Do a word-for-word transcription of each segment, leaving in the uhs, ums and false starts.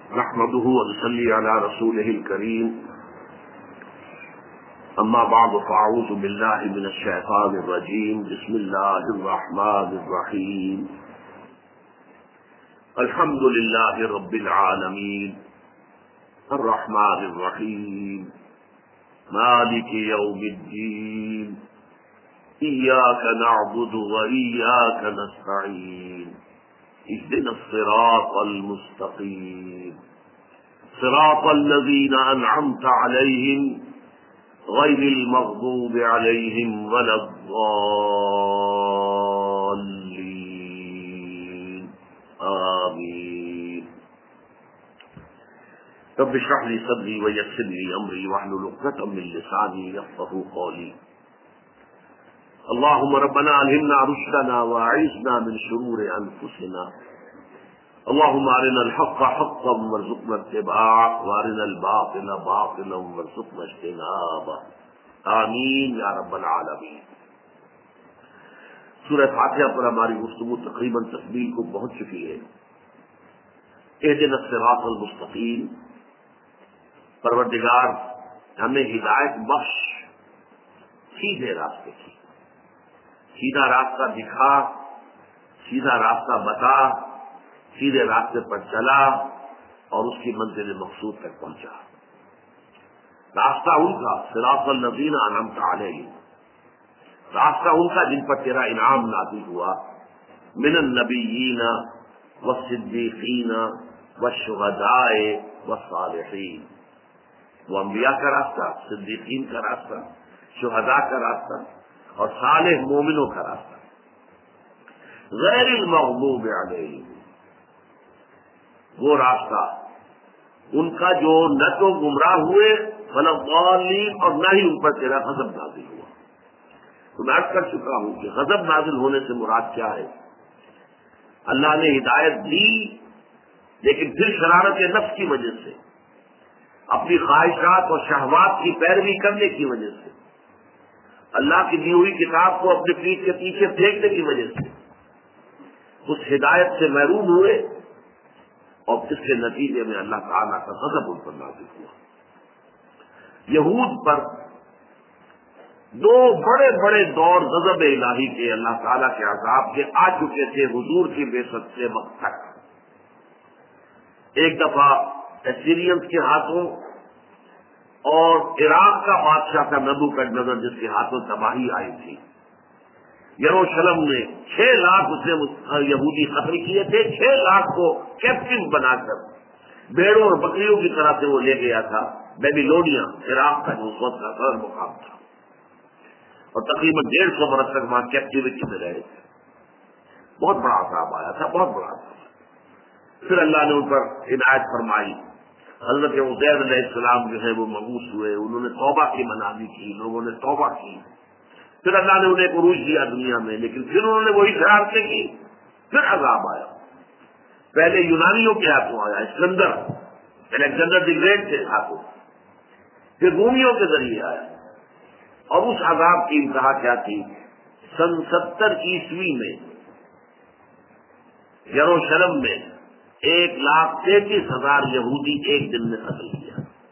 نحمده ونصلي على رسوله الكريم أما بعد فأعوذ بالله من الشيطان الرجيم بسم الله الرحمن الرحيم الحمد لله رب العالمين الرحمن الرحيم مالك يوم الدين إياك نعبد وإياك نستعين اهدنا الصراط المستقيم صراط الذين أنعمت عليهم غير المغضوب عليهم ولا الضالين آمين رب اشرح لي صدري ويسر لي أمري واحلل عقدة من لساني يفقهوا قولي اللهم ربنا ألهمنا رشدنا وأعذنا من شرور أنفسنا اللهم أرنا الحق حقا وارزقنا اتباعه وأرنا الباطل باطلا وارزقنا اجتنابه آمین یا رب العالمین۔ سورہ فاتحہ پر ہماری گفتگو تقریباً تکمیل کو پہنچ چکی ہے۔ اہدنا الصراط المستقیم، پروردگار ہمیں ہدایت بخش، سیدھے راستے کی، سیدھا راستہ دکھا، سیدھا راستہ بتا، سیدھے راستے پر چلا اور اس کی منزل مقصود تک پہنچا۔ راستہ ان کا صراط الذین انعمت علیہم، راستہ ان کا جن پر تیرا انعام نازل ہوا، من النبیین والصدیقین والشہداء والصالحین، وہ انبیاء کا راستہ، صدیقین کا راستہ، شہداء کا راستہ اور صالح مومنوں کا راستہ۔ غیر المغضوب علیہم، وہ راستہ ان کا جو نہ تو گمراہ ہوئے ولا الضالین اور نہ ہی ان پر تیرا غضب نازل ہوا۔ تو میں عرض کر چکا ہوں کہ غضب نازل ہونے سے مراد کیا ہے؟ اللہ نے ہدایت دی لیکن پھر شرارت نفس کی وجہ سے، اپنی خواہشات اور شہوات کی پیروی کرنے کی وجہ سے، اللہ کی دی ہوئی کتاب کو اپنے پیٹھ کے پیچھے پھینکنے کی وجہ سے اس ہدایت سے محروم ہوئے اور اس کے نتیجے میں اللہ تعالیٰ کا غضب ان پر نازل ہوا۔ یہود پر دو بڑے بڑے دور غضب الہی کے، اللہ تعالیٰ کے عذاب کے آ چکے تھے حضور کی بعثت سے وقت تک۔ ایک دفعہ اسیرینز کے ہاتھوں اور عراق کا بادشاہ تھا نبوکدنضر جس کے ہاتھوں تباہی آئی تھی۔ یروشلم میں چھ لاکھ اس نے یہودی قتل کیے تھے، چھ لاکھ کو کیپٹن بنا کر بھیڑوں اور بکریوں کی طرح سے وہ لے گیا تھا بیبیلونیا، عراق کا جو اس وقت کا صدر مقام تھا، اور تقریباً ڈیڑھ سو برس تک وہاں کیپٹیوٹی میں رہے تھے۔ بہت بڑا عذاب آیا تھا، بہت بڑا عذاب۔ پھر اللہ نے ان پر عنایت فرمائی، حضرت عزیر علیہ السلام جو ہے وہ مبعوث ہوئے، انہوں نے توبہ کی مناظر کی، لوگوں نے توبہ کی، پھر اللہ نے انہیں عروج دیا دنیا میں، لیکن پھر انہوں نے وہی شرارتیں کی، پھر عذاب آیا۔ پہلے یونانیوں کے ہاتھوں آیا، اسکندر الیگزینڈر دی گریٹ کے ہاتھوں، پھر رومیوں کے ذریعے آیا، اور اس عذاب کی انتہا کیا تھی؟ سن ستر عیسوی میں یروشلم میں ایک لاکھ تینتیس ہزار یہودی ایک دن میں قتل کیا،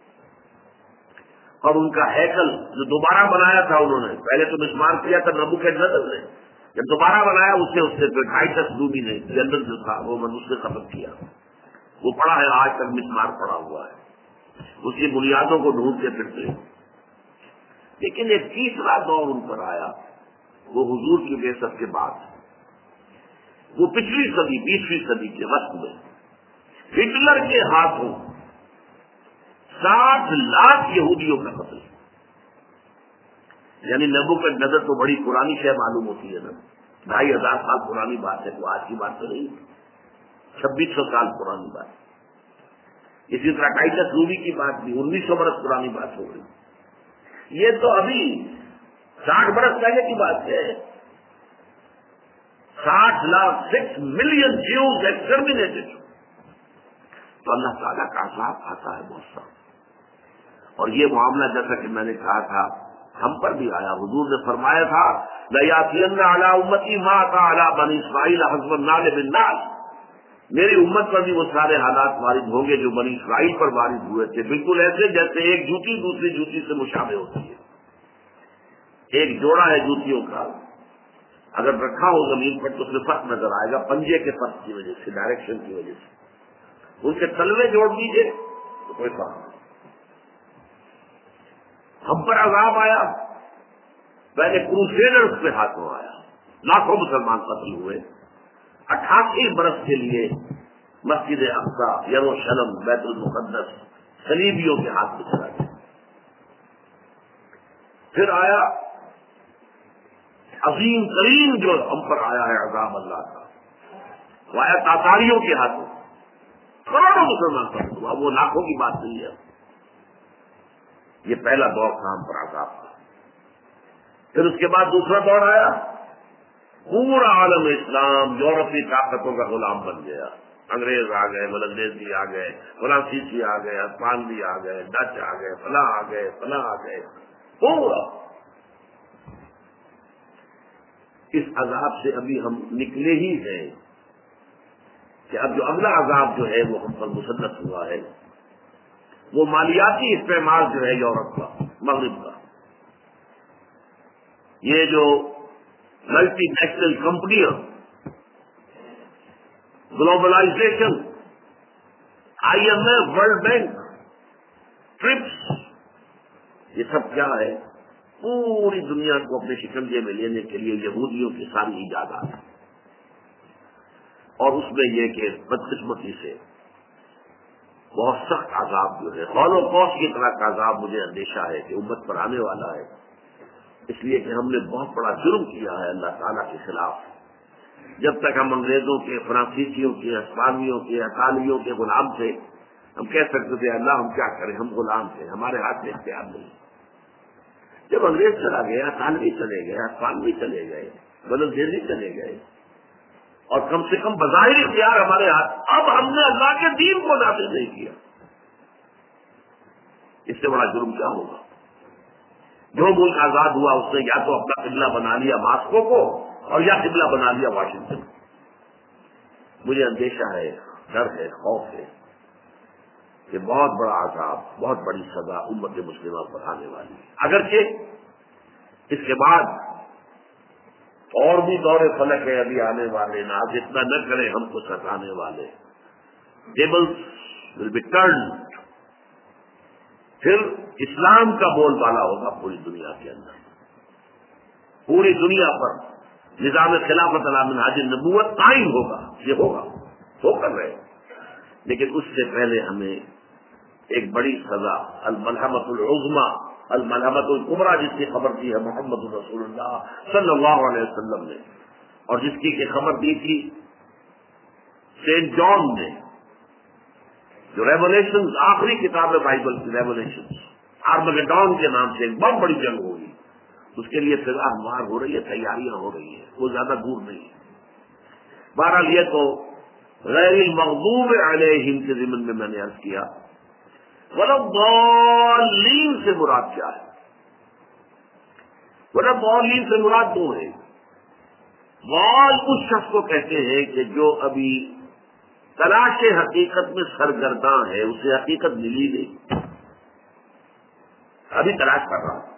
اور ان کا ہیکل جو دوبارہ بنایا تھا انہوں نے، پہلے تو مسمار کیا تھا نبوکدنضر نے، جب دوبارہ بنایا اسے اس سے پھر ڈھائی تک رومی نے جنرل جو تھا وہ اس نے ختم کیا، وہ پڑا ہے آج تک مسمار پڑا ہوا ہے، اس کی بنیادوں کو ڈھونڈتے پھرتے۔ لیکن ایک تیسرا دور ان پر آیا، وہ حضور کی بعثت کے بعد، وہ پچھلی صدی بیسویں صدی کے وقت میں ہٹلر کے ہاتھوں ساٹھ لاکھ یہودیوں کا قتل، یعنی نبوکدنضر تو بڑی پرانی شے معلوم ہوتی ہے نا، ڈھائی ہزار سال پرانی بات ہے، وہ آج کی بات تو نہیں، چھبیس سو سال پرانی بات۔ اسی طرح ٹائٹس رومی کی بات بھی انیس سو برس پرانی بات ہو گئی، یہ تو ابھی ساٹھ برس پہلے کی بات ہے۔ ساٹھ lakh six million Jews exterminated, تو اللہ تعالیٰ کا عذاب آتا ہے بہت سا، اور یہ معاملہ جیسا کہ میں نے کہا تھا ہم پر بھی آیا۔ حضور نے فرمایا تھا لَيَأْتِيَنَّ عَلَىٰ أُمَّتِي مَا أَتَىٰ عَلَىٰ بَنِي إِسْرَائِيلَ حَسْبَ النَّعْلِ بِالنَّعْلِ، میری امت پر بھی وہ سارے حالات وارد ہوں گے جو بنی اسرائیل پر وارد ہوئے تھے، بالکل ایسے جیسے ایک جوتی دوسری جوتی سے مشابہ ہوتی ہے۔ ایک جوڑا ہے جوتیوں کا، اگر رکھا ہو زمین پر تو اس میں فرق نظر آئے گا، پنجے کے فرق کی وجہ سے، ڈائریکشن کی وجہ سے۔ ان کے تلوے جوڑ دیجیے تو کوئی فرق نہیں۔ ہم پر عذاب آیا، پہلے کروسیڈرز کے ہاتھوں آیا، لاکھوں مسلمان قتل ہوئے، اٹھاسی برس کے لیے مسجد اقصی، یروشلم، بیت المقدس صلیبیوں کے ہاتھ میں چلا گیا۔ پھر آیا عظیم ترین جو ہم پر آیا ہے عذاب اللہ کا، وہ آیا تاتاریوں کے ہاتھوں، کروڑوں مسلمان قتل ہوا، وہ لاکھوں کی بات نہیں ہے۔ یہ پہلا دور تھا ہم پر عذاب کا۔ پھر اس کے بعد دوسرا دور آیا، پورا عالم اسلام یورپی طاقتوں کا غلام بن گیا، انگریز آ گئے، بلندیزی آ گئے، فرانسیسی آ گئے، ہسپانوی آ گئے، ڈچ آ گئے، فلاں آ گئے، فلاں آ گئے، پورا۔ اس عذاب سے ابھی ہم نکلے ہی ہیں کہ اب جو اگلا عذاب جو ہے وہ ہم پر مسلط ہوا ہے، وہ مالیاتی استعمال جو ہے یورپ کا، مغرب کا۔ یہ جو ملٹی نیشنل کمپنیاں، globalisation, I M F, World Bank, TRIPS, یہ سب کیا ہے؟ پوری دنیا کو اپنے شکنجے میں لینے کے لیے یہودیوں کی ساری ایجادات، اور اس میں یہ کہ بدقسمتی سے بہت سخت عذاب جو ہے، ہولوکاسٹ کی طرح کا عذاب مجھے اندیشہ ہے کہ امت پر آنے والا ہے، اس لیے کہ ہم نے بہت بڑا جرم کیا ہے اللہ تعالیٰ کے خلاف۔ جب تک ہم انگریزوں کے، فرانسیسیوں کے، ہسپانویوں کے، اطالویوں کے غلام تھے، ہم کہہ سکتے تھے اللہ ہم کیا کریں، ہم غلام تھے، ہمارے ہاتھ میں اختیار نہیں۔ جب انگریز چلا گیا، اطالوی چلے گئے، ہسپانوی چلے گئے، بلندیزی چلے گئے، اور کم سے کم بظاہر اختیار ہمارے ہاتھ، اب ہم نے اللہ کے دین کو نافذ نہیں کیا، اس سے بڑا جرم کیا ہوگا؟ جو ملک آزاد ہوا اس نے یا تو اپنا قبلہ بنا لیا ماسکو کو، اور یا قبلہ بنا لیا واشنگٹن۔ مجھے اندیشہ ہے، ڈر ہے، خوف ہے کہ بہت بڑا عذاب، بہت بڑی سزا امت مسلمہ پر آنے والی ہے۔ اگرچہ اس کے بعد اور بھی دور فلک ہے ابھی آنے والے، نہ اتنا نہ کریں ہم کو ستانے والے، ٹیبلز ول بی ٹرنڈ۔ پھر اسلام کا بول بالا ہوگا پوری دنیا کے اندر، پوری دنیا پر نظام خلافت علی منہاج النبوت قائم ہوگا، یہ ہوگا، ہو کر رہے۔ لیکن اس سے پہلے ہمیں ایک بڑی سزا، الملحمۃ العظمیٰ، الملحمۃ الکبریٰ، جس کی خبر دی ہے محمد رسول اللہ صلی اللہ علیہ وسلم نے، اور جس کی کہ خبر دی تھی سینٹ جان نے، جو ریولیشن آخری کتاب ہے بائبل کی، ریولیشن، آرمگیڈون کے نام سے ایک بہت بڑی جنگ ہوگی، اس کے لیے فضا ہموار ہو رہی ہے، تیاریاں ہو رہی ہیں، وہ زیادہ دور نہیں ہے۔ بہرحال یہ تو غیر المغضوب علیہم کے ضمن میں میں نے عرض کیا۔ وَلَضَّالِّينَ سے مراد کیا ہے؟ وَلَضَّالِّينَ سے مراد دو ہے۔ ضال اس شخص کو کہتے ہیں کہ جو ابھی تلاش حقیقت میں سرگرداں ہے، اسے حقیقت ملی نہیں، ابھی تلاش کر رہا ہے۔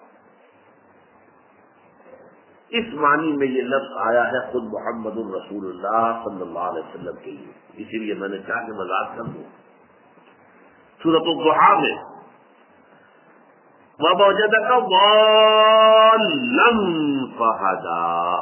اس معنی میں یہ لفظ آیا ہے خود محمد الرسول اللہ صلی اللہ علیہ وسلم کے لیے، اسی لیے میں نے چاہ کے مذاق کر دوں۔ سورۃ الضحیٰ میں وَوَجَدَكَ ضَالًّا فَهَدَىٰ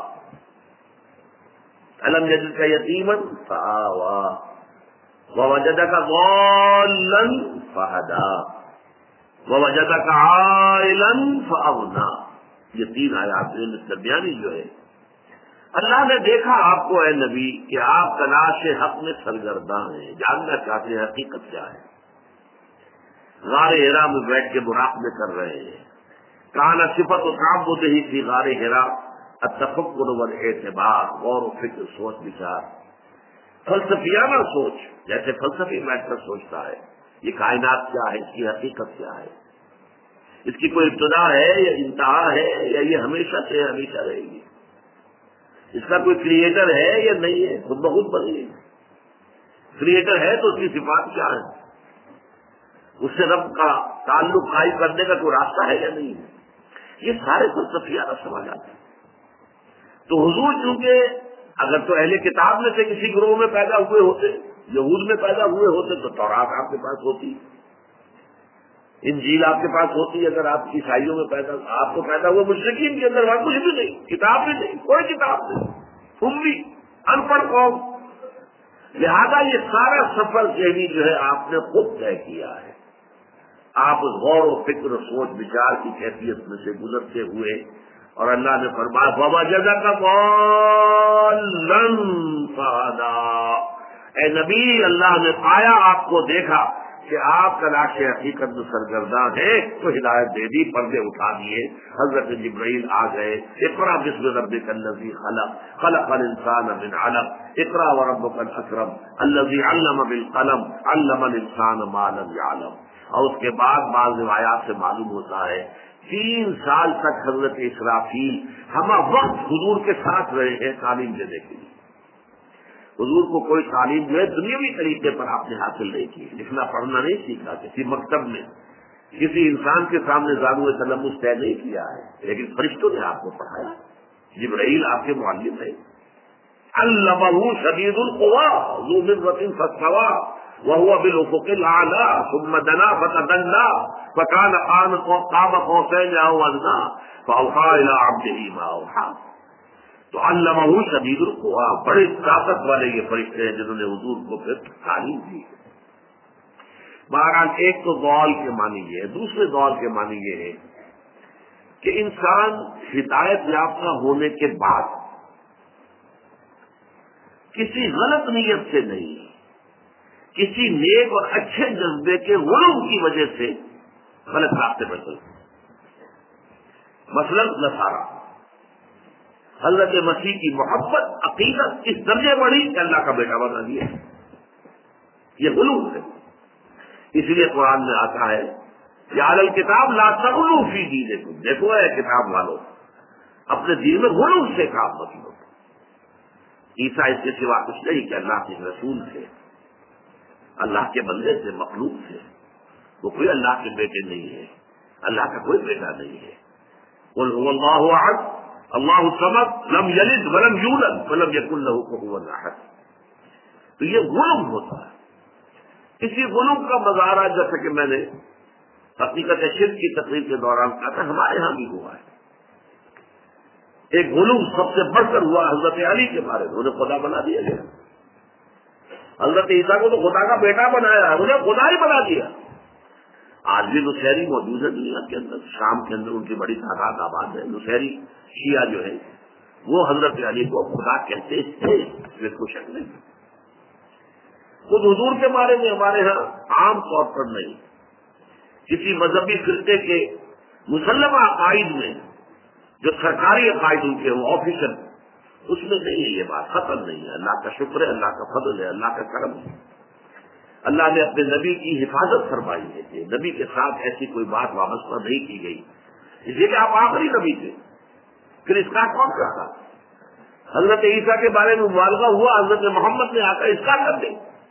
أَلَمْ يَجِدْكَ يَتِيمًا فَآوَىٰ وَوَجَدَكَ ضَالًّا فَهَدَىٰ وَوَجَدَكَ عَائِلًا فَأَغْنَىٰ۔ یہ تین آیات میں درمیانی جو ہے، اللہ نے دیکھا آپ کو اے نبی کہ آپ تلاش حق میں سرگرداں ہیں، جاننا چاہتے ہیں حقیقت کیا ہے، غار حرا میں بیٹھ کے مراقبے کر رہے ہیں۔ کانا صفت و تعبد ہی تھی غار حرا، التفکر والاعتبار، غور و فکر، سوچ بچار، فلسفیانہ سوچ، جیسے فلسفی بیٹھ کر سوچتا ہے یہ کائنات کیا ہے، اس کی حقیقت کیا ہے، اس کی کوئی ابتدا ہے یا انتہا ہے، یا یہ ہمیشہ سے ہمیشہ رہے گی، اس کا کوئی کریٹر ہے یا نہیں ہے، خود بخود بنی ہے۔ کریٹر ہے تو اس کی صفات کیا ہے؟ اس سے رب کا تعلق قائم کرنے کا کوئی راستہ ہے یا نہیں ہے؟ یہ سارے فلسفیانہ سوالات ہیں. تو حضور چونکہ اگر تو اہل کتاب میں سے کسی گروہ میں پیدا ہوئے ہوتے، یہود میں پیدا ہوئے ہوتے، تو تورات آپ کے پاس ہوتی، انجیل آپ کے پاس ہوتی. اگر آپ عیسائیوں میں پیدا آپ کو پیدا ہوئے مشرکین کے اندر وہاں کچھ بھی نہیں، کتاب بھی نہیں، کوئی کتاب نہیں، امی ان پڑھ قوم. لہذا یہ سارا سفر ذہنی جو ہے آپ نے خود طے کیا ہے. آپ غور و فکر و سوچ بچار کی کیفیت میں سے گزرتے ہوئے، اور اللہ نے فرمایا فَوَجَدَكَ ضَالًّا فَهَدَىٰ، اے نبی اللہ نے پایا آپ کو، دیکھا کہ آپ تلاش حقیقت میں سرگرداں ہیں تو ہدایت دے دی، پردے اٹھا دیے. حضرت جبرائیل آ گئے، اقرأ باسم ربک الذی خلق خلق الانسان من علق اقرأ وربک الاکرم الذی علم بالقلم علم الانسان ما لم يعلم. اور اس کے بعد بعض روایات سے معلوم ہوتا ہے تین سال تک حضرت اسرافیل ہم وقت حضور کے ساتھ رہے ہیں تعلیم دینے کے لیے. حضور کو کوئی تعلیم جو ہے دنیاوی طریقے پر آپ نے حاصل نہیں کی، لکھنا پڑھنا نہیں سیکھا، کسی مکتب میں کسی انسان کے سامنے زانو تلمس طے نہیں کیا ہے، لیکن فرشتوں نے آپ کو پڑھایا. جبرائیل آپ کے معلم ہے. علمہ شدید القویٰ ذو مرۃ فاستویٰ وهو بالافق الاعلی ثم دنا فتدلى فكان قاب قوسين او ادنى فاوحى الى عبده ما اوحى. تو علمہ شدید القویٰ، بڑے طاقت والے یہ فرشتے ہیں جنہوں نے حضور کو پھر تعلیم دی. بہرحال ایک تو دول کے معنی یہ ہے، دوسرے دول کے معنی یہ ہے کہ انسان ہدایت یافتہ ہونے کے بعد کسی غلط نیت سے نہیں، کسی نیک اور اچھے جذبے کے غلو کی وجہ سے غلط راستے پر چلتے. مثلاً نصارہ، حضرت مسیح کی محبت عقیدت اس درجے بڑھی کہ اللہ کا بیٹا بنا دیا. یہ غلو ہے. اس لیے قرآن میں آتا ہے کہ اہل الکتاب لا تغلوا فی دینکم، دیکھو اے کتاب والو اپنے دین میں غلو سے کام مت لو. عیسیٰ اس کے سوا کچھ نہیں کہ اللہ کے رسول تھے، اللہ کے بندے سے، مخلوق سے. وہ کوئی اللہ کے بیٹے نہیں ہے، اللہ کا کوئی بیٹا نہیں ہے. قل هو اللہ احد اللہ الصمد لم یلد ولم یولد ولم یکن له کفوا احد. تو یہ غلو ہوتا ہے. اسی غلو کا مظاہرہ جیسا کہ میں نے حقیقت شرک کی تقریر کے دوران کہا تھا ہمارے ہاں بھی ہوا ہے. ایک غلو سب سے بڑھ کر ہوا حضرت علی کے بارے میں، انہیں خدا بنا دیا گیا. حضرت عیسیٰ کو تو خدا کا بیٹا بنایا، انہیں خدا ہی بنا دیا. آج بھی نصیری موجود ہے دنیا کے اندر، شام کے اندر ان کی بڑی تعداد آباد ہے. نصیری شیعہ جو ہے وہ حضرت علی کو خدا کہتے تھے، اس کو شک نہیں. خود حضور کے بارے میں ہمارے ہاں عام طور پر نہیں، کسی مذہبی فرقے کے مسلمہ عقائد میں جو سرکاری عقائد ان کے ہوں آفیشل، اس میں نہیں ہے یہ بات، ختم نہیں ہے. اللہ کا شکر ہے، اللہ کا فضل ہے، اللہ کا کرم ہے. اللہ نے اپنے نبی کی حفاظت فرمائی ہے کہ نبی کے ساتھ ایسی کوئی بات وابستہ نہیں کی گئی، اس لیے کہ آپ آخری نبی تھے. پھر اس کا کون کرتا؟ حضرت عیسیٰ کے بارے میں مبالغہ ہوا، حضرت محمد نے آ کر اس کا کر دے.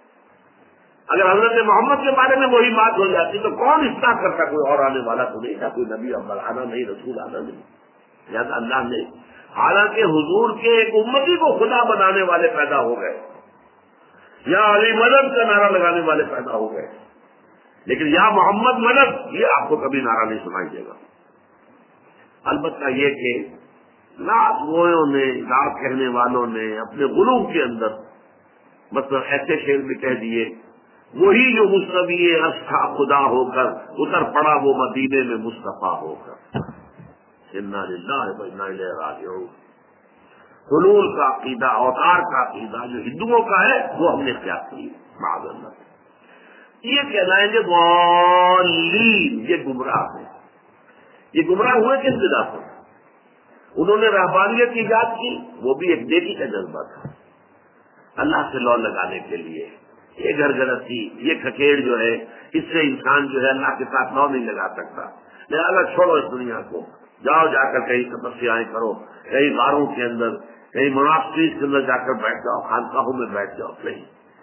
اگر حضرت محمد کے بارے میں وہی بات ہو جاتی تو کون اس کا کرتا؟ کوئی اور آنے والا تو نہیں تھا، کوئی نبی ابل آنا نہیں، رسول آنا نہیں. لہٰذا اللہ نے حالانکہ حضور کے ایک امتی کو خدا بنانے والے پیدا ہو گئے، یا علی مدد کا نعرہ لگانے والے پیدا ہو گئے، لیکن یا محمد مدد یہ آپ کو کبھی نعرہ نہیں سنائی دے گا. البتہ یہ کہ نعت گویوں نے، نعت کہنے والوں نے اپنے غلو کے اندر مطلب ایسے شعر میں کہہ دیے، وہی جو مصطفی اصحا خدا ہو کر اتر پڑا وہ مدینے میں مصطفیٰ ہو کر. انا للہ و انا الیہ راجعون. حلول کا عقیدہ، اوتار کا عقیدہ جو ہندوؤں کا ہے وہ ہم نے اختیار کی معاذ اللہ. یہ کہلائیں گے ضالین، یہ گمراہ ہے. یہ گمراہ ہوئے کس بنا پر؟ انہوں نے رہبانیت کی ایجاد کی، وہ بھی ایک نیکی کا جذبہ تھا اللہ سے لو لگانے کے لیے. یہ گھر گرستی، یہ کھکیڑ جو ہے، اس سے انسان جو ہے اللہ کے ساتھ لو نہیں لگا سکتا. لہٰذا چھوڑو اس دنیا کو، جاؤ جا کر کہیں تپسیاں کرو، کہیں غاروں کے اندر، کہیں مناسٹریز کے اندر جا کر بیٹھ جاؤ، خانقاہوں میں بیٹھ جاؤ. نہیں،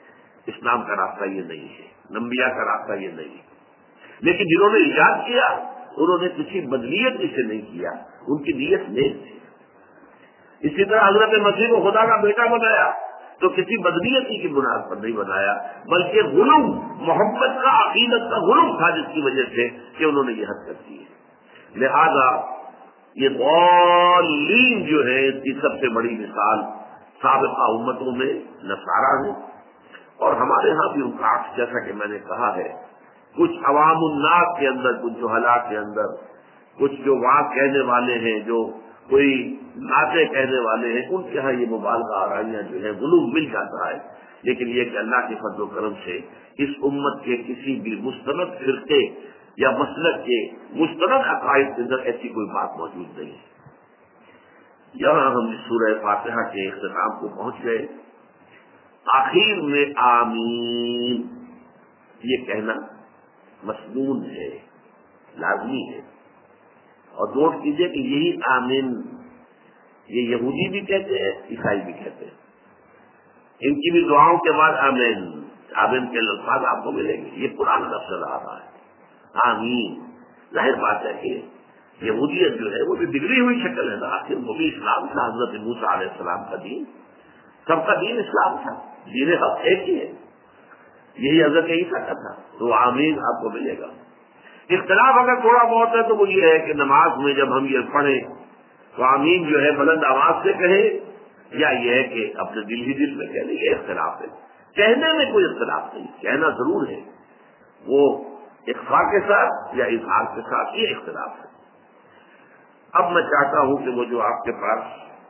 اسلام کا راستہ یہ نہیں ہے، انبیاء کا راستہ یہ نہیں ہے۔ لیکن جنہوں نے ایجاد کیا انہوں نے کسی بدنیت سے نہیں کیا، ان کی نیت نیک تھی۔ اسی طرح حضرت مسیح کو خدا کا بیٹا بنایا تو کسی بدنیتی کی بنیاد پر نہیں بنایا، بلکہ غلوم، محبت کا، عقیدت کا غلوم تھا جس کی وجہ سے کہ انہوں نے یہ حرکت کی ہے۔ لہذا یہ ضالین جو ہے اس کی سب سے بڑی مثال سابقہ امتوں میں نصارہ ہیں، اور ہمارے ہاں بھی ان کا عکس، جیسا کہ میں نے کہا ہے، کچھ عوام الناس کے اندر، کچھ جہلاء کے اندر، کچھ جو وعظ کہنے والے ہیں، جو کوئی نعتیں کہنے والے ہیں، ان کے ہاں یہ مبالغہ آرائیاں جو ہے غلوم مل جاتا ہے۔ لیکن یہ کہ اللہ کے فضل و کرم سے اس امت کے کسی بھی مستند فرقے یا مسلک کے مستند عقائد کے اندر ایسی کوئی بات موجود نہیں ہے۔ یہاں ہم اس سورہ فاتحہ کے اختتام کو پہنچ گئے۔ آخر میں آمین یہ کہنا مسنون ہے، لازمی ہے، اور نوٹ کیجئے کہ یہی آمین یہ یہودی بھی کہتے ہیں، عیسائی بھی کہتے ہیں۔ ان کی بھی دعاؤں کے بعد آمین آمین کے الفاظ آپ کو ملیں گے۔ یہ قرآن لفظ آ رہا ہے آمین۔ ظاہر بات ہے کہ یہودیت جو ہے وہ بھی بگڑی ہوئی شکل ہے نا، آخر وہ بھی اسلام تھا، حضرت موسیٰ علیہ السلام کا دین، سب کا دین اسلام تھا، دین حق ایک ہی ہے، یہی حضرت عیسیٰ کا تھا، تو آمین آپ کو ملے گا۔ اختلاف اگر تھوڑا بہت ہے تو وہ یہ ہے کہ نماز میں جب ہم یہ پڑھیں تو آمین جو ہے بلند آواز سے کہیں یا یہ ہے کہ اپنے دل ہی دل میں کہہ لیں، یہ اختلاف ہے۔ کہنے میں کوئی اختلاف نہیں، کہنا ضرور ہے، وہ اخفاء کے ساتھ یا اظہار کے ساتھ، یہ اختلاف ہے۔ اب میں چاہتا ہوں کہ وہ جو آپ کے پاس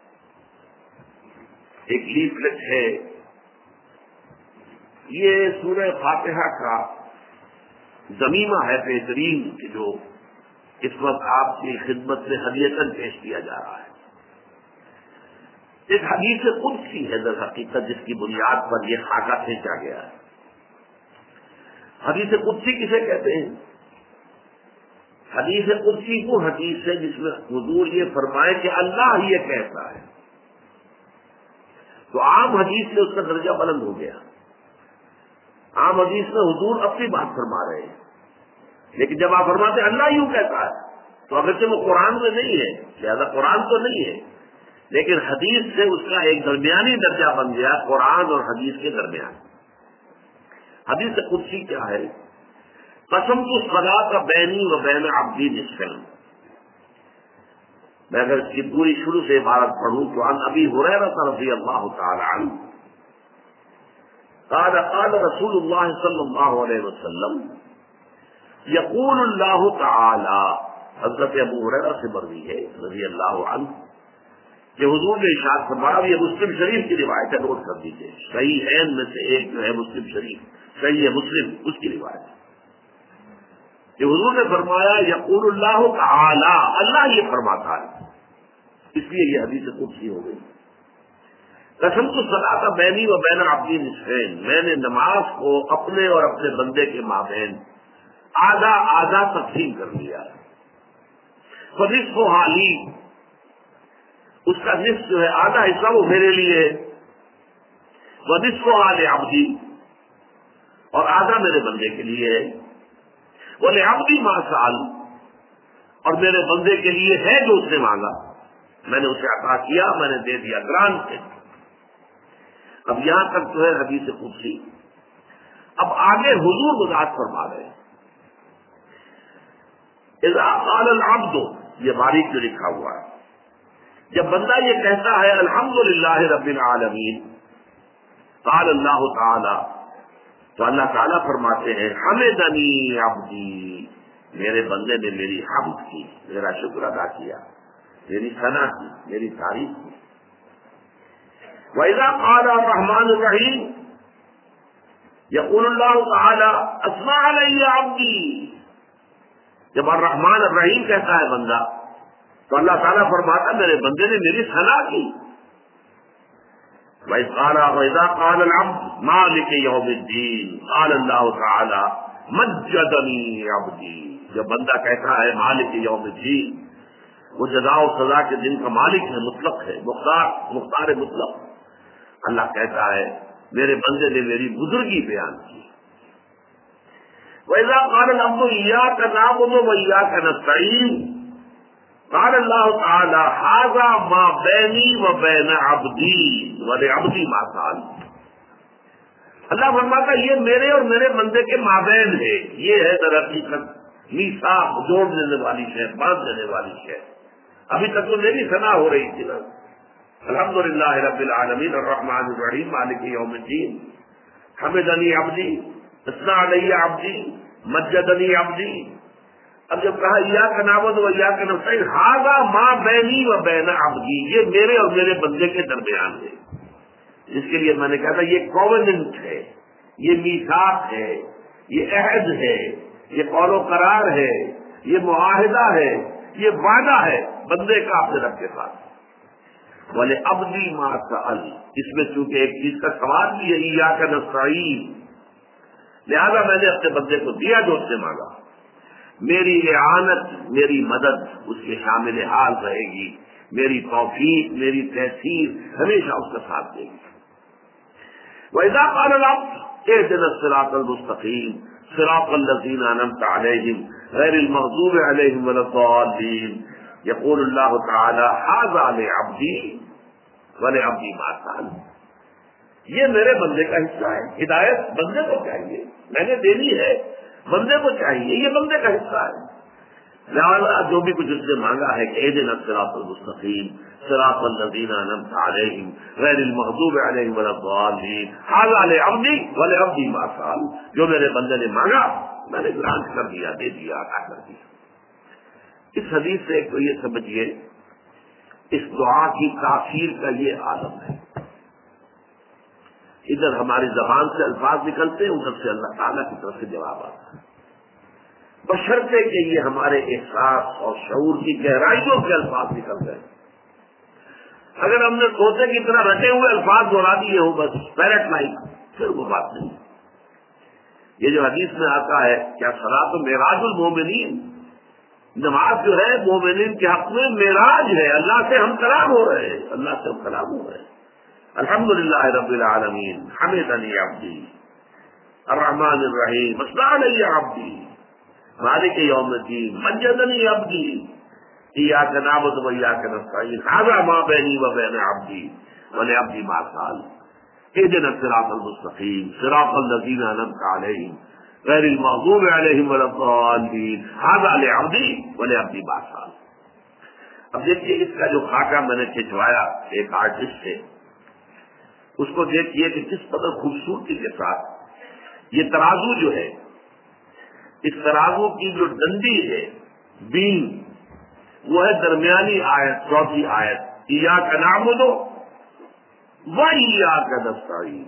ایک لیفلٹ ہے، یہ سورہ فاتحہ کا ضمیمہ ہے بہترین کہ جو اس وقت آپ کی خدمت میں ہدیتاً پیش کیا جا رہا ہے۔ ایک حدیث قدسی ہے در حقیقت جس کی بنیاد پر یہ خاکہ کھینچا گیا ہے۔ حدیث قدسی کسے کہتے ہیں؟ حدیث قدسی وہ حدیث ہے جس میں حضور یہ فرمائے کہ اللہ ہی یہ کہتا ہے، تو عام حدیث سے اس کا درجہ بلند ہو گیا۔ عام حدیث میں حضور اپنی بات فرما رہے ہیں، لیکن جب آپ فرماتے ہیں اللہ یوں کہتا ہے تو اگرچہ وہ قرآن میں نہیں ہے، لہذا قرآن تو نہیں ہے، لیکن حدیث سے اس کا ایک درمیانی درجہ بن گیا، قرآن اور حدیث کے درمیان۔ حدیث قدسی کیا ہے؟ قسمت الصلاۃ بینی و بین عبدی نصفین۔ میں اگر اس کی پوری شروع سے عبارت پڑھوں تو عن ابی ہریرہ رضی اللہ تعالی عنہ قال قال رسول اللہ صلی اللہ علیہ وسلم یقول اللہ تعالی، حضرت ابو ہریرہ سے مروی ہے رضی اللہ عنہ کہ حضور نے ارشاد فرمایا، یہ مسلم شریف کی روایت ہے، نوٹ کر دیجیے، صحیح ہے ان میں سے ایک جو ہے مسلم شریف، صحیح ہے مسلم اس کی روایت ہے کہ حضور نے فرمایا یقول اللہ تعالی، اللہ یہ فرماتا ہے، اس لیے یہ حدیث قدسی ہو گئی۔ قسمت الصلاۃ بینی و بین عبدی نصفین، میں نے نماز کو اپنے اور اپنے بندے کے مابین آدھا آدھا تقسیم کر لیا، فنصف حالی، اس کا نصف جو ہے آدھا حصہ وہ میرے لیے، ونصف حال عبدی، اور آدھا میرے بندے کے لیے، ولعبدی ما سأل، اور میرے بندے کے لیے ہے جو اس نے مانگا، میں نے اسے عطا کیا، میں نے دے دیا گرانٹ سے۔ اب یہاں تک جو ہے حدیث قدسی۔ اب آگے حضور وضاحت فرما رہے ہیں، اذا قال العبد، یہ باریک جو لکھا ہوا ہے، جب بندہ یہ کہتا ہے الحمدللہ رب العالمین، قال اللہ تعالی، تو اللہ تعالیٰ فرماتے ہیں حمدنی عبدی، میرے بندے نے میری حمد کی، میرا شکر ادا کیا، میری ثنا کی، میری تعریف کی۔ وَإِذَا قَالَ الرَّحْمَنُ الرَّحِيمُ يَقُولُ اللَّهُ تَعَالَى أَثْنَىٰ عَلَيَّ عَبْدِي، جب الرحمن الرحیم کہتا ہے بندہ تو اللہ تعالیٰ فرماتا میرے بندے نے میری ثنا کی۔ وَإِذْ قَالَ وَإِذَا قَالَ الْعَبْدُ مَالِكِ يَوْمِ الدِّينِ قَالَ اللَّهُ تَعَالَى مَجَّدَنِي عَبْدِي، جب بندہ کہتا ہے مالک یوم الدین، وہ جزا و سزا کے دن کا مالک ہے، مطلق ہے، مختار مختار مطلق، اللہ کہتا ہے میرے بندے نے میری بزرگی بیان کی. وَإِذَا قَالَ الْعَبْدُ إِيَّاكَ نَعْبُدُ وَإِيَّاكَ نَسْتَعِينُ قال اللہ تعالی ھذا ما بینی وبین عبدی ولعبدی ما سأل. اللہ فرماتا یہ میرے اور میرے بندے کے مابین ہے. یہ ہے در حقیقت میثاق جوڑ دینے والی شے، باندھ دینے والی شے. ابھی تک تو میری ثنا ہو رہی تھی نا، الحمدللہ رب العالمین الرحمن الرحیم مالک یوم الدین، حمدنی عبدی، اثنا علی عبدی، مجدنی عبدی. اب جب کہا ایاک نعبد و ایاک نستعین، ھذا ما بینی و بین عبدی، یہ میرے اور میرے بندے کے درمیان ہے. جس کے لیے میں نے کہا تھا یہ کووننٹ ہے، یہ میثاق ہے، یہ عہد ہے، یہ قول و قرار ہے، یہ معاہدہ ہے، یہ وعدہ ہے بندے کا اپنے رب کے ساتھ. بولے عبدی ما سأل، اس میں چونکہ ایک چیز کا سوال بھی ہے ایاک نستعین، لہذا میں نے اپنے بندے کو دیا جو اس نے مانگا. میری اعانت، میری مدد اس کے شامل حال رہے گی، میری توفیق، میری تحصیل ہمیشہ اس کا ساتھ دے گی. وَإِذَا قَالَ الْعَبْدُ اهْدِنَا الصِّرَاطَ الْمُسْتَقِيمَ صِرَاطَ الَّذِينَ أَنْعَمْتَ عَلَيْهِمْ غَيْرِ الْمَغْضُوبِ عَلَيْهِمْ وَلَا الضَّالِّينَ يقول اللہ تعالی ھذا لعبدی ولعبدی ما سأل. یہ میرے بندے کا حصہ ہے. ہدایت بندے کو چاہیے، میں نے دینی ہے، بندے کو چاہیے، یہ بندے کا حصہ ہے. لہذا جو بھی کچھ اس نے مانگا ہے کہ اہدنا الصراط المستقیم صراط الذین انعمت علیہم غیر المغضوب علیہم ولا الضالین ھذا لعبدی ولعبدی ما سأل، جو میرے بندے نے مانگا میں نے گرانٹ کر دیا، دے دیا، عطا کر دیا. اس حدیث سے ایک تو یہ سمجھیے اس دعا کی تاثیر کا یہ عالم ہے. ادھر ہماری زبان سے الفاظ نکلتے ہیں، ادھر سے اللہ تعالیٰ کی طرف سے جواب آتا ہے، بشرطے کہ یہ ہمارے احساس اور شعور کی گہرائیوں کے الفاظ نکل گئے. اگر ہم نے سوچے کی طرح رٹے ہوئے الفاظ دوہرا دیے ہوں بس پیرٹ لائک، پھر وہ بات نہیں. یہ جو حدیث میں آتا ہے کیا صلاۃ معراج المومنین، نماز جو ہے مومنین کے حق میں معراج ہے، اللہ سے ہم کلام ہو رہے ہیں، اللہ سے ہم کلام ہو رہے ہیں. الحمدللہ رب العالمین حمدنی عبدی الرحمن الرحیم اثنا علی عبدی مالک یوم الدین مجدنی عبدی ایاک نعبد و ایاک نستعین ھذا ما بینی و بین عبدی ولعبدی ما سأل اهدنا الصراط المستقیم صراط الذین انعمت علیہم غیر المغضوب علیہم ولا الضالین ھذا لعبدی ولعبدی ما سأل. اب دیکھیے اس کا جو خاکہ میں نے کھنچوایا ایک آرٹسٹ سے، اس کو دیکھیے کہ کس قدر خوبصورتی کے ساتھ یہ ترازو جو ہے، اس ترازو کی جو ڈنڈی ہے بین، وہ ہے درمیانی آیت، چوتھی آیت ایاک نعبد و ایاک نستعین.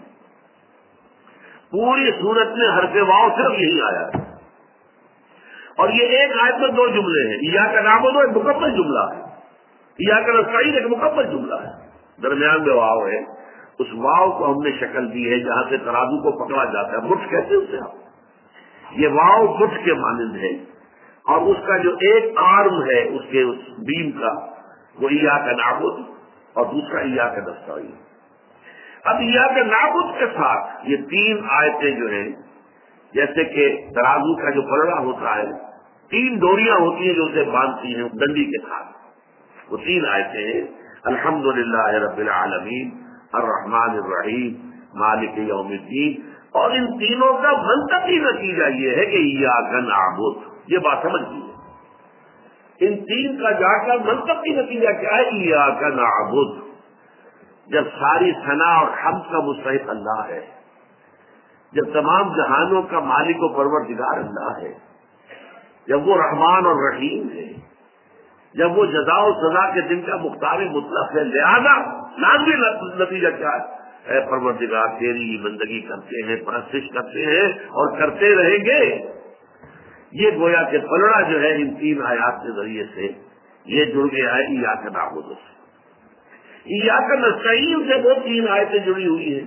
پوری صورت میں حرف واو صرف یہی آیا ہے، اور یہ ایک آیت میں دو جملے ہیں. ایاک نعبد ایک مکمل جملہ ہے، ایاک نستعین ایک مکمل جملہ ہے، درمیان میں واو ہے. اس واو کو ہم نے شکل دی ہے جہاں سے ترازو کو پکڑا جاتا ہے، مٹھ کہتے ہیں اسے ہم. یہ واو مٹھ کے مانند ہے، اور اس کا جو ایک آرم ہے اس کے اس بیم کا وہ ایاک نعبد اور دوسرا ایاک نستعین. اب ایاک نعبد کے ساتھ یہ تین آیتیں جو ہیں، جیسے کہ ترازو کا جو پلڑا ہوتا ہے، تین ڈوریاں ہوتی ہیں جو اسے باندھتی ہیں ڈنڈی کے ساتھ، وہ تین آیتیں ہیں الحمدللہ رب العالمین الرحمن الرحیم مالک یوم الدین. اور ان تینوں کا منطقی نتیجہ یہ ہے کہ ایاک نعبد، یہ بات سمجھ لیجیے، ان تین کا جا کر منطقی نتیجہ کیا ہے؟ ایاک نعبد. جب ساری ثنا اور حمد کا مستحق اللہ ہے، جب تمام جہانوں کا مالک و پروردگار اللہ ہے، جب وہ رحمان اور رحیم ہے، جب وہ جزا و سزا کے دن کا مختار مطلق ہے، لہذا لازمی نتیجہ کیا ہے؟ اے پروردگار تیری بندگی کرتے ہیں، پرستش کرتے ہیں اور کرتے رہیں گے. یہ گویا کہ پلڑا جو ہے ان تین آیات کے ذریعے سے یہ جڑ گیا ہے ایاک نعبد سے. ایاک نستعین سے وہ تین آیتیں جڑی ہوئی ہیں،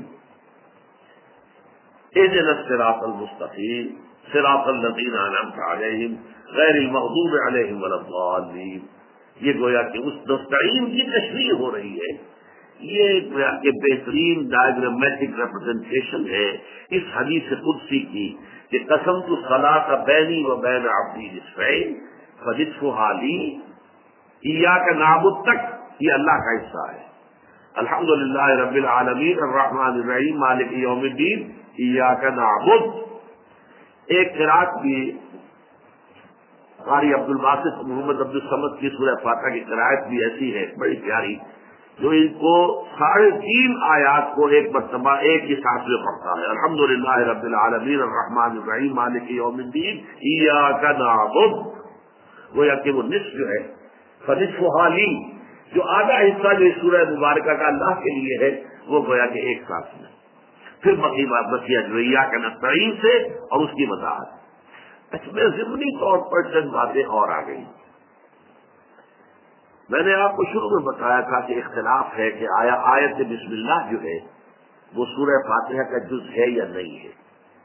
اهدنا الصراط المستقیم صراط الذین انعمت علیہم غیر المغضوب علیہم ولا الضالین. یہ گویا کہ اس نستعین کی تشریح ہو رہی ہے یہ ایک بہترین ڈائگرامیٹک ریپرزنٹیشن ہے اس حدیث قدسی کی کہ قسمت الصلاۃ بینی و بین عبدی نصفین فنصفھا لی، ایاک نعبد تک یہ اللہ کا حصہ ہے. الحمدللہ رب العالمین الرحمن الرحیم مالک یوم الدین ایاک نعبد. ایک قرات بھی قاری عبد الباسط محمد عبد الصمد کی سورہ فاتحہ کی قرات بھی ایسی ہے بڑی پیاری، جو ان کو ساڑھے تین آیات کو ایک مرتبہ ایک ہی ساتھ میں پڑھتا ہے. الحمدللہ رب العالمین الرحمن الرحیم مالک یوم الدین ایاک نعبد. گویا کہ وہ نصف جو ہے فنصفھا لی، جو آدھا حصہ جو اس سورہ مبارکہ کا اللہ کے لیے ہے وہ گویا کہ ایک ساتھ میں. پھر بقی بات بقیہ جو ایاک نستعین سے اور اس کی وضاحت. اس میں ضمنی طور پر چند باتیں اور آ گئی. میں نے آپ کو شروع میں بتایا تھا کہ اختلاف ہے کہ آیا آیت بسم اللہ جو ہے وہ سورہ فاتحہ کا جز ہے یا نہیں ہے.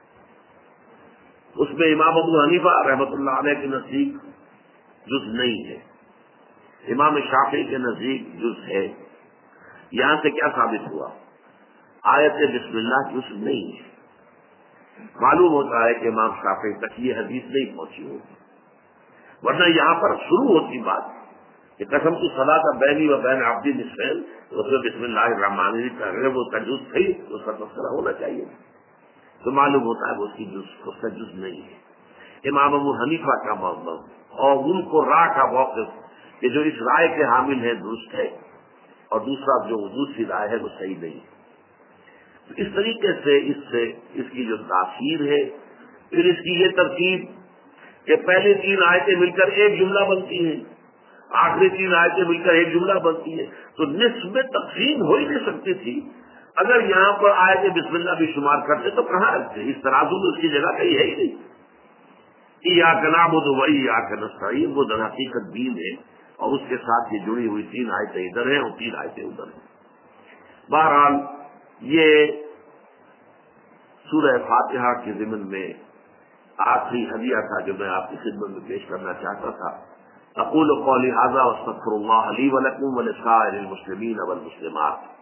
اس میں امام ابو حنیفہ رحمۃ اللہ علیہ کے نزدیک جز نہیں ہے، امام شافعی کے نزدیک جز ہے. یہاں سے کیا ثابت ہوا؟ آیت بسم اللہ جز نہیں ہے. معلوم ہوتا ہے کہ امام شافعی تک یہ حدیث نہیں پہنچی ہوگی، ورنہ یہاں پر شروع ہوتی بات کہ قسم کی صلاۃ بینی و بین عبدی نصفین، اس میں بسم اللہ الرحمن الرحیم وہ جز تھی اس کا تذکرہ ہونا چاہیے. تو معلوم ہوتا ہے وہ اس کی جز اس کا جز نہیں ہے. امام ابو حنیفہ کا موقف اور ان کو راہ کا موقف کہ جو اس رائے کے حامل ہے درست ہے، اور دوسرا جو دوسری رائے ہے وہ صحیح نہیں ہے. اس طریقے سے اس سے اس کی جو تاثیر ہے، پھر اس کی یہ ترتیب کہ پہلے تین آیتیں مل کر ایک جملہ بنتی ہیں، آخری تین آیتیں مل کر ایک جملہ بنتی ہے، تو نصف میں تقسیم ہو ہی نہیں سکتی تھی. اگر یہاں پر آیت بسم اللہ بھی شمار کرتے تو کہاں رکھتے؟ اس ترازو میں اس کی جگہ کہیں ہے ہی نہیں. ایاک نعبد و ایاک نستعین وہ در حقیقت دین ہے، اور اس کے ساتھ یہ جڑی ہوئی تین آیتیں ادھر ہیں اور تین آیتیں ادھر ہیں. بہرحال یہ سورہ فاتحہ کے ضمن میں آخری ہدیہ تھا جو میں آپ کی خدمت میں پیش کرنا چاہتا تھا. اقول قولی ھذا واستغفر اللہ لی ولکم ولسائر المسلمین والمسلمات.